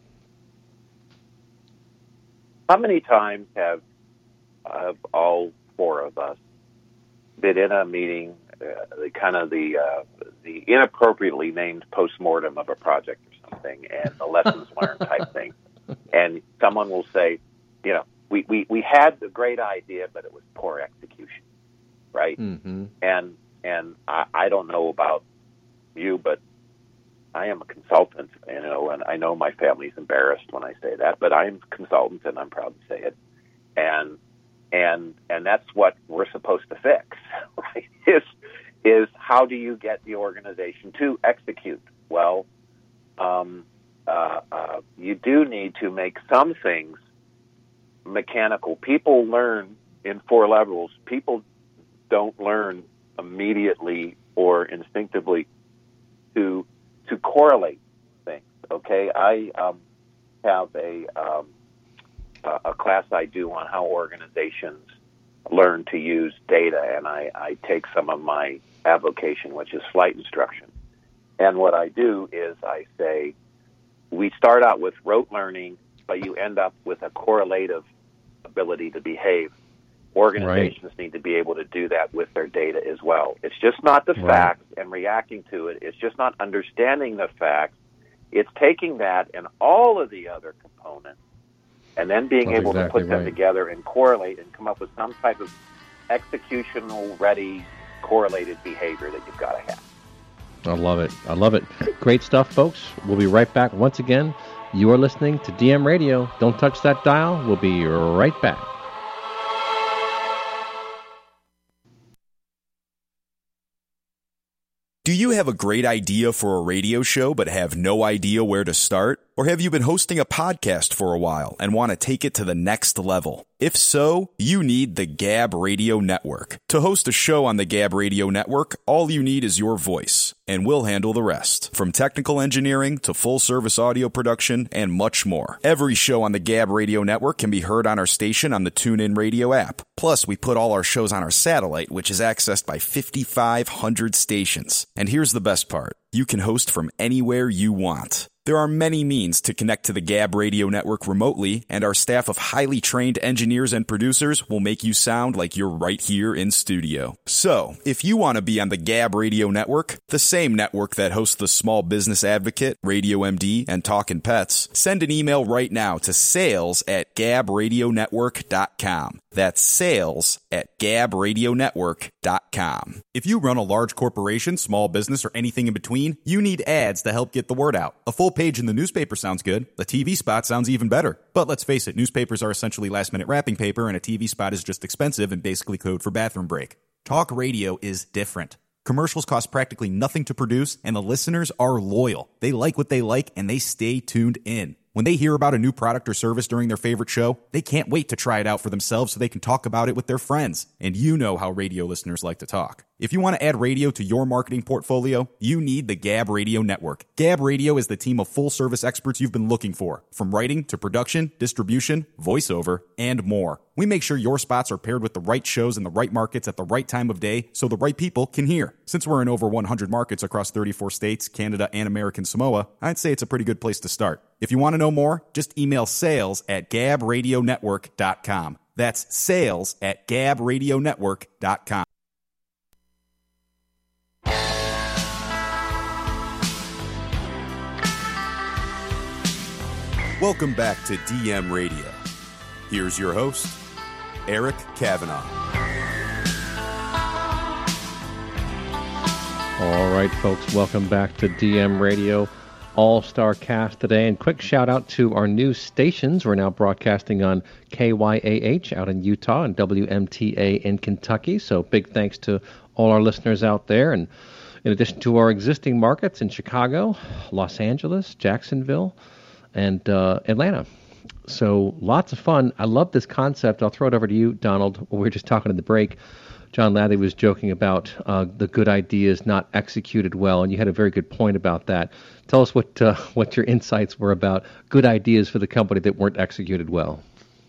S6: How many times have, have all four of us been in a meeting, uh, the kind of the uh, the inappropriately named postmortem of a project or something, and the lessons learned type thing, and someone will say, you know, we, we, we had the great idea, but it was poor execution, right?
S2: Mm-hmm.
S6: And and I, I don't know about you, but I am a consultant, you know, and I know my family's embarrassed when I say that, but I'm a consultant, and I'm proud to say it, and and and that's what we're supposed to fix, right? Is is how do you get the organization to execute? Well, um, uh, uh, you do need to make some things mechanical. People learn in four levels. People don't learn immediately or instinctively to to correlate things. Okay, I um, have a um, a class I do on how organizations learn to use data, and I, I take some of my avocation, which is flight instruction. And what I do is I say, we start out with rote learning, but you end up with a correlative ability to behave. Organizations right. need to be able to do that with their data as well. It's just not the right. facts and reacting to it. It's just not understanding the facts. It's taking that and all of the other components and then being That's able exactly to put them right. together and correlate and come up with some type of executional-ready, correlated behavior that you've got to have.
S2: I love it. I love it. Great stuff, folks. We'll be right back once again. You are listening to D M Radio. Don't touch that dial. We'll be right back.
S1: Do you have a great idea for a radio show but have no idea where to start? Or have you been hosting a podcast for a while and want to take it to the next level? If so, you need the Gab Radio Network. To host a show on the Gab Radio Network, all you need is your voice, and we'll handle the rest. From technical engineering to full-service audio production and much more. Every show on the Gab Radio Network can be heard on our station on the TuneIn Radio app. Plus, we put all our shows on our satellite, which is accessed by fifty-five hundred stations. And here's the best part. You can host from anywhere you want.
S7: There are many means to connect to the Gab Radio Network remotely, and our staff of highly trained engineers and producers will make you sound like you're right here in studio. So, if you want to be on the Gab Radio Network, the same network that hosts the Small Business Advocate, Radio M D, and Talkin' Pets, send an email right now to sales at gab radio network dot com. That's sales at gab radio network dot com.
S1: If you run a large corporation, small business, or anything in between, you need ads to help get the word out. A full page in the newspaper sounds good. A T V spot sounds even better. But let's face it, newspapers are essentially last-minute wrapping paper, and a T V spot is just expensive and basically code for bathroom break. Talk radio is different. Commercials cost practically nothing to produce, and the listeners are loyal. They like what they like, and they stay tuned in. When they hear about a new product or service during their favorite show, they can't wait to try it out for themselves so they can talk about it with their friends. And you know how radio listeners like to talk. If you want to add radio to your marketing portfolio, you need the Gab Radio Network. Gab Radio is the team of full-service experts you've been looking for, from writing to production, distribution, voiceover, and more. We make sure your spots are paired with the right shows in the right markets at the right time of day so the right people can hear. Since we're in over one hundred markets across thirty-four states, Canada, and American Samoa, I'd say it's a pretty good place to start. If you want to know more, just email sales at gab radio network dot com. That's sales at gab radio network dot com. Welcome back to D M Radio. Here's your host, Eric Kavanagh.
S2: All right, folks, welcome back to D M Radio. All-Star cast today, and quick shout out to our new stations. We're now broadcasting on K Y A H out in Utah and W M T A in Kentucky, so big thanks to all our listeners out there. And in addition to our existing markets in Chicago, Los Angeles, Jacksonville, and uh, Atlanta. So lots of fun. I love this concept. I'll throw it over to you, Donald. We were just talking in the break. John Lathy was joking about uh, the good ideas not executed well, and you had a very good point about that. Tell us what uh, what your insights were about good ideas for the company that weren't executed well.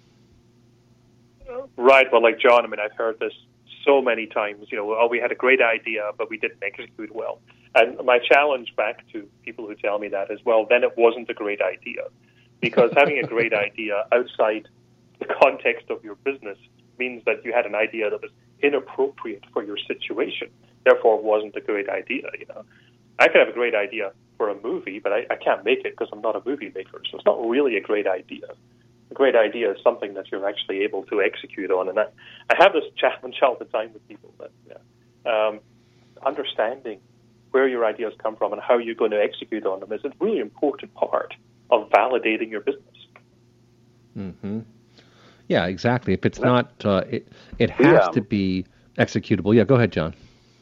S3: Right. Well, like John, I mean, I've heard this so many times. You know, oh, we had a great idea, but we didn't execute well. And my challenge back to people who tell me that is, well, then it wasn't a great idea. Because having a great idea outside the context of your business means that you had an idea that was inappropriate for your situation. Therefore, it wasn't a great idea. You know, I could have a great idea for a movie, but I, I can't make it because I'm not a movie maker. So it's not really a great idea. A great idea is something that you're actually able to execute on. And I, I have this challenge all the time with people that yeah, um, understanding where your ideas come from and how you're going to execute on them is a really important part of validating your business.
S2: Mm-hmm. Yeah, exactly. If it's not, uh, it it has
S6: yeah.
S2: to be executable. Yeah, go ahead, John.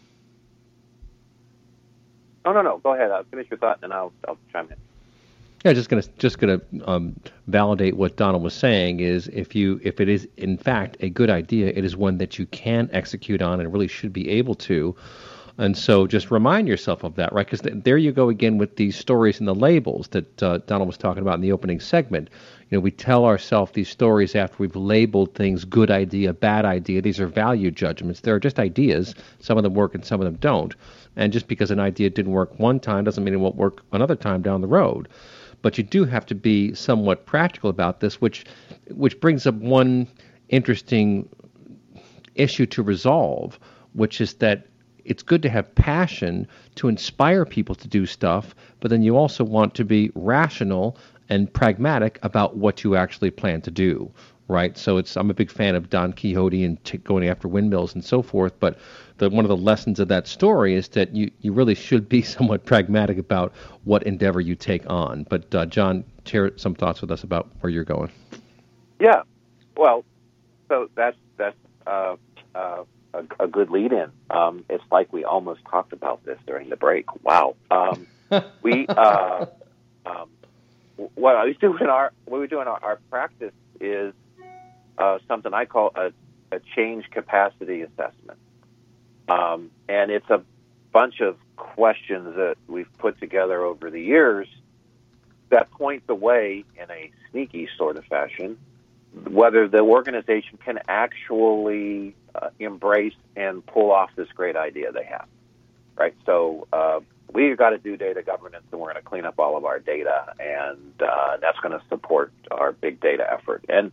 S6: No, no, no. Go ahead. I'll finish your thought, and I'll I'll chime in.
S2: Yeah, just gonna just gonna um, validate what Donald was saying. Is if you if it is in fact a good idea, it is one that you can execute on and really should be able to. And so just remind yourself of that, right? Because th- there you go again with these stories and the labels that uh, Donald was talking about in the opening segment. You know, we tell ourselves these stories after we've labeled things good idea, bad idea. These are value judgments. They're just ideas. Some of them work and some of them don't. And just because an idea didn't work one time doesn't mean it won't work another time down the road. But you do have to be somewhat practical about this, which which brings up one interesting issue to resolve, which is that it's good to have passion to inspire people to do stuff, but then you also want to be rational and pragmatic about what you actually plan to do, right? So it's I'm a big fan of Don Quixote and t- going after windmills and so forth, but the, one of the lessons of that story is that you, you really should be somewhat pragmatic about what endeavor you take on. But uh, John, share some thoughts with us about where you're going.
S6: Yeah, well, so that's that's uh, uh, a, a good lead-in. Um, it's like we almost talked about this during the break. Wow. Um, we uh, um, what we do in our what we do in our, our practice is uh, something I call a, a change capacity assessment, um, and it's a bunch of questions that we've put together over the years that point the way in a sneaky sort of fashion whether the organization can actually uh, embrace and pull off this great idea they have, right? So uh, we've got to do data governance, and we're going to clean up all of our data, and uh, that's going to support our big data effort. And,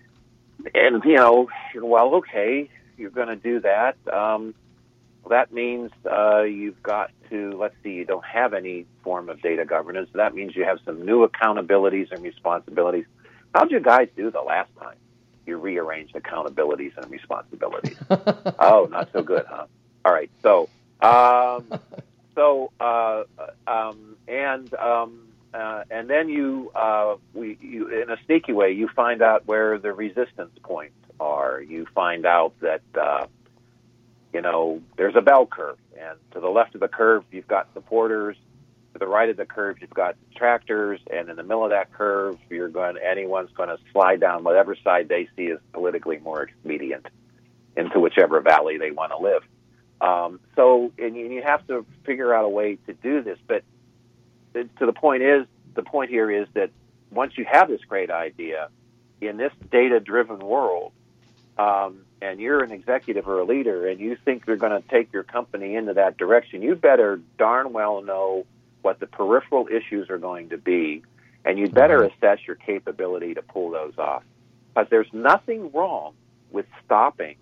S6: and you know, well, okay, you're going to do that. Um, well, that means uh, you've got to, let's see, you don't have any form of data governance. That means you have some new accountabilities and responsibilities. How'd you guys do the last time you rearranged accountabilities and responsibilities? Oh, not so good, huh? All right, so... Um, So, uh, um, and um, uh, and then you, uh, we, you, in a sneaky way, you find out where the resistance points are. You find out that, uh, you know, there's a bell curve, and to the left of the curve, you've got supporters. To the right of the curve, you've got detractors, and in the middle of that curve, you're going. Anyone's going to slide down whatever side they see is politically more expedient into whichever valley they want to live. Um, so, and you, you have to figure out a way to do this. But to the point is, the point here is that once you have this great idea in this data-driven world, um, and you're an executive or a leader, and you think you're going to take your company into that direction, you better darn well know what the peripheral issues are going to be, and you better assess your capability to pull those off. Because there's nothing wrong with stopping.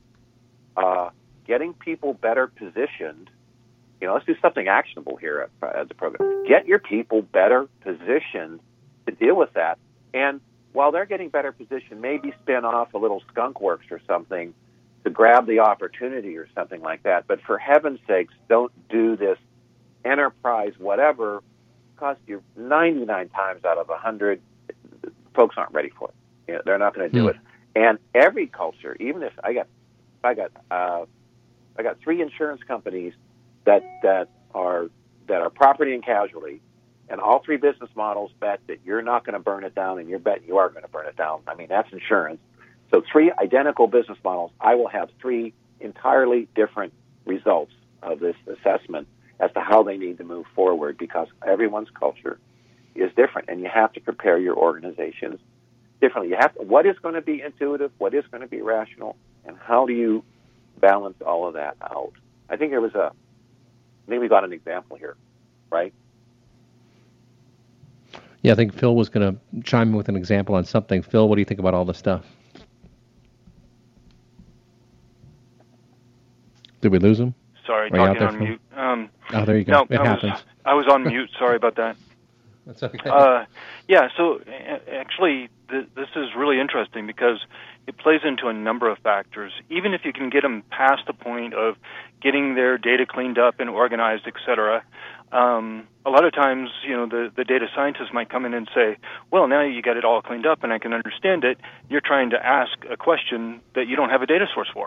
S6: Uh, Getting people better positioned, you know, let's do something actionable here at, at the program. Get your people better positioned to deal with that. And while they're getting better positioned, maybe spin off a little skunk works or something to grab the opportunity or something like that. But for heaven's sakes, don't do this enterprise whatever, because you're ninety-nine times out of one hundred, folks aren't ready for it. You know, they're not going to do mm. it. And every culture, even if I got, I got, uh, I got three insurance companies that that are that are property and casualty, and all three business models bet that you're not going to burn it down, and you're betting you are going to burn it down. I mean, that's insurance. So three identical business models. I will have three entirely different results of this assessment as to how they need to move forward, because everyone's culture is different, and you have to prepare your organizations differently. You have to, what is going to be intuitive, what is going to be rational, and how do you balance all of that out? I think there was a, maybe we got an example here, right?
S2: Yeah, I think Phil was going to chime in with an example on something. Phil, what do you think about all this stuff? Did we lose him?
S4: Sorry,
S2: Are
S4: talking on mute. Um,
S2: oh, there you go.
S4: No,
S2: it
S4: I
S2: happens.
S4: Was, I was on mute. Sorry about that.
S2: That's okay.
S4: Uh, yeah, so actually, th- this is really interesting because it plays into a number of factors. Even if you can get them past the point of getting their data cleaned up and organized, et cetera, um, a lot of times, you know, the, the data scientists might come in and say, well, now you got it all cleaned up and I can understand it. You're trying to ask a question that you don't have a data source for.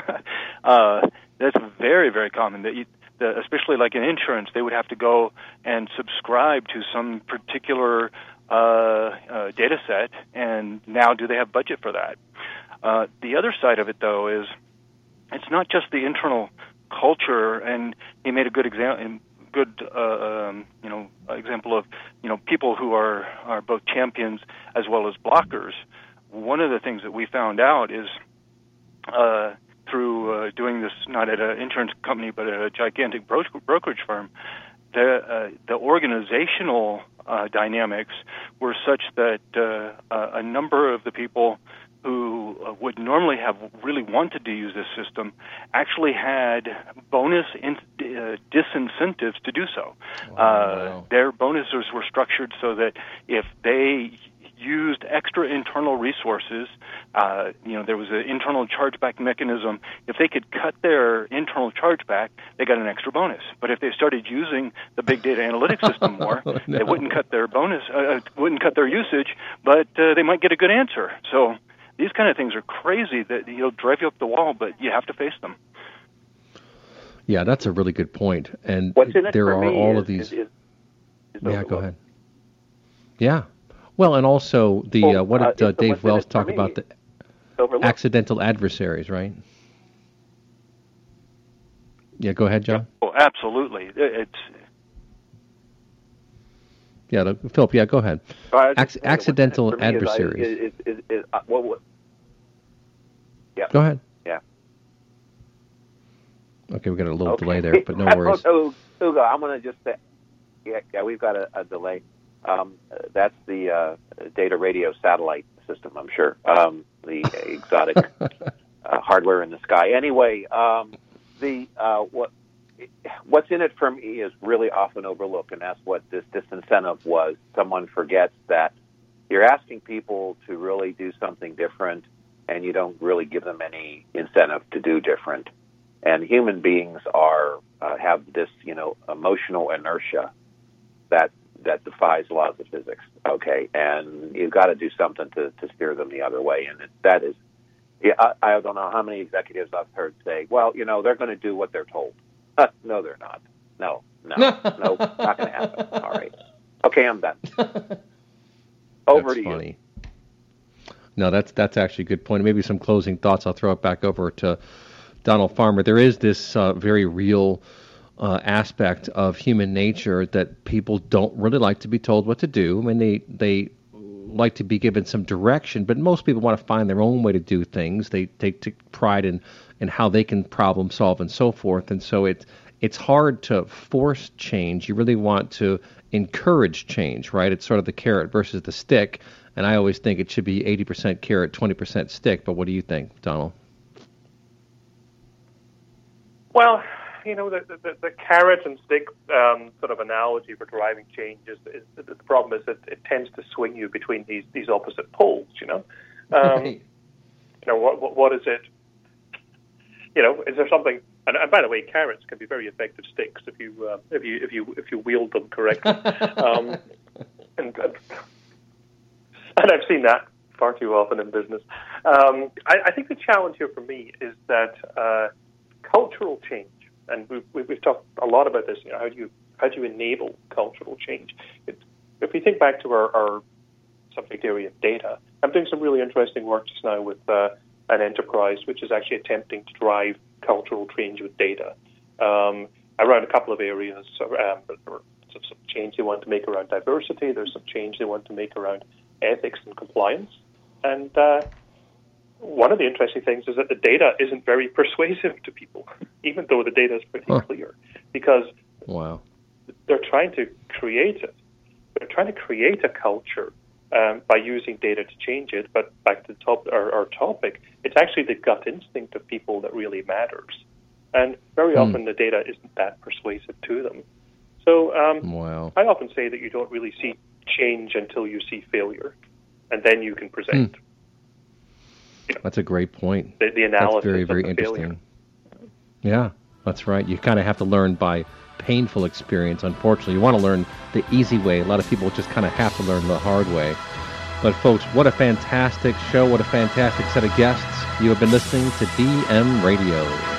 S4: uh, that's very, very common. That you, the, especially like in insurance, they would have to go and subscribe to some particular uh, uh, data set, and now do they have budget for that? Uh, the other side of it, though, is it's not just the internal culture, and he made a good example. Good, uh, um, you know, example of, you know, people who are, are both champions as well as blockers. One of the things that we found out is uh, through uh, doing this not at an insurance company but at a gigantic bro- brokerage firm, the uh, the organizational uh, dynamics were such that uh, a number of the people who uh, would normally have really wanted to use this system actually had bonus in, uh, disincentives to do so. Wow. Uh, their bonuses were structured so that if they used extra internal resources, uh, you know, there was an internal chargeback mechanism. If they could cut their internal chargeback, they got an extra bonus. But if they started using the big data analytics system more, oh, no. they wouldn't cut their bonus, uh, wouldn't cut their usage, but uh, they might get a good answer. So these kind of things are crazy that you'll drive you up the wall, but you have to face them.
S2: Yeah, that's a really good point. And
S6: What's in it
S2: there
S6: for
S2: are
S6: me
S2: all
S6: is,
S2: of these.
S6: Is, is, is
S2: yeah, go ahead. Yeah. Well, and also the
S6: well,
S2: uh, what did uh,
S6: uh,
S2: Dave Wells talk
S6: me,
S2: about? The
S6: overlooked.
S2: accidental adversaries, right? Yeah, go ahead, John.
S4: Oh, absolutely. It's
S2: yeah, the, Philip. Yeah, go ahead.
S6: Uh,
S2: Ac- accidental adversaries.
S6: Is, is, is, is, uh, what, what, yeah.
S2: Go ahead.
S6: Yeah.
S2: Okay, we got a little
S6: okay.
S2: delay there, but no worries.
S6: So, Hugo, I'm going to just say, yeah, yeah, we've got a, a delay. Um, that's the uh, data radio satellite system, I'm sure. Um, the exotic uh, hardware in the sky. Anyway, um, the uh, what what's in it for me is really often overlooked, and that's what this disincentive was. Someone forgets that you're asking people to really do something different, and you don't really give them any incentive to do different. And human beings are uh, have this, you know, emotional inertia that that defies laws of physics. Okay, and you've got to do something to, to steer them the other way. And it, that is, yeah, I, I don't know how many executives I've heard say, "Well, you know, they're going to do what they're told." No, they're not. No, no, no, not going to happen. All right. Okay, I'm done. Over
S2: that's
S6: to
S2: funny.
S6: you.
S2: No, that's that's actually a good point. Maybe some closing thoughts. I'll throw it back over to Donald Farmer. There is this uh, very real uh, aspect of human nature that people don't really like to be told what to do. I mean, they they like to be given some direction, but most people want to find their own way to do things. They take, take pride in, in how they can problem solve and so forth. And so it, it's hard to force change. You really want to encourage change, right? It's sort of the carrot versus the stick. And I always think it should be eighty percent carrot, twenty percent stick. But what do you think, Donald?
S3: Well, you know, the, the, the carrot and stick um, sort of analogy for driving change is, is the problem is that it tends to swing you between these, these opposite poles. You know, um, you know what, what what is it? You know, is there something? And, and by the way, carrots can be very effective sticks if you uh, if you if you if you wield them correctly. um, and, and and I've seen that far too often in business. Um, I, I think the challenge here for me is that uh, cultural change. And we've, we've talked a lot about this. You know, how do you how do you enable cultural change? It, if we think back to our, our subject area of data, I'm doing some really interesting work just now with uh, an enterprise which is actually attempting to drive cultural change with data um, around a couple of areas. Um, there's some change they want to make around diversity. There's some change they want to make around ethics and compliance. And uh, one of the interesting things is that the data isn't very persuasive to people, even though the data is pretty huh. clear, because
S2: wow.
S3: they're trying to create it. They're trying to create a culture um, by using data to change it. But back to the top, our, our topic, it's actually the gut instinct of people that really matters. And very hmm. often the data isn't that persuasive to them. So um,
S2: wow.
S3: I often say that you don't really see change until you see failure, and then you can present.
S2: Hmm. That's a great point.
S3: The, the analysis
S2: that's very, very
S3: of the
S2: interesting.
S3: failure.
S2: Yeah, that's right. You kind of have to learn by painful experience, unfortunately. You want to learn the easy way. A lot of people just kind of have to learn the hard way. But folks, what a fantastic show. What a fantastic set of guests. You have been listening to D M Radio.